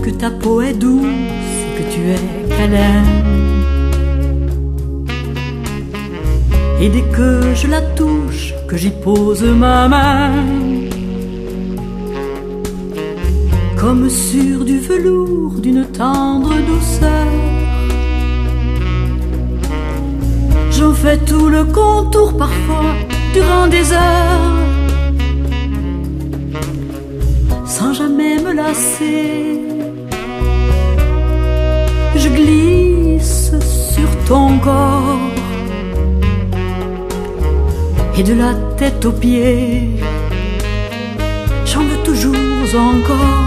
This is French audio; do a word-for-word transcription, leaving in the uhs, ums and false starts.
que ta peau est douce et que tu es câlin. Et dès que je la touche, que j'y pose ma main, comme sur du velours d'une tendre douceur, j'en fais tout le contour parfois durant des heures, sans jamais me lasser. Je glisse sur ton corps, et de la tête aux pieds, j'en veux toujours encore.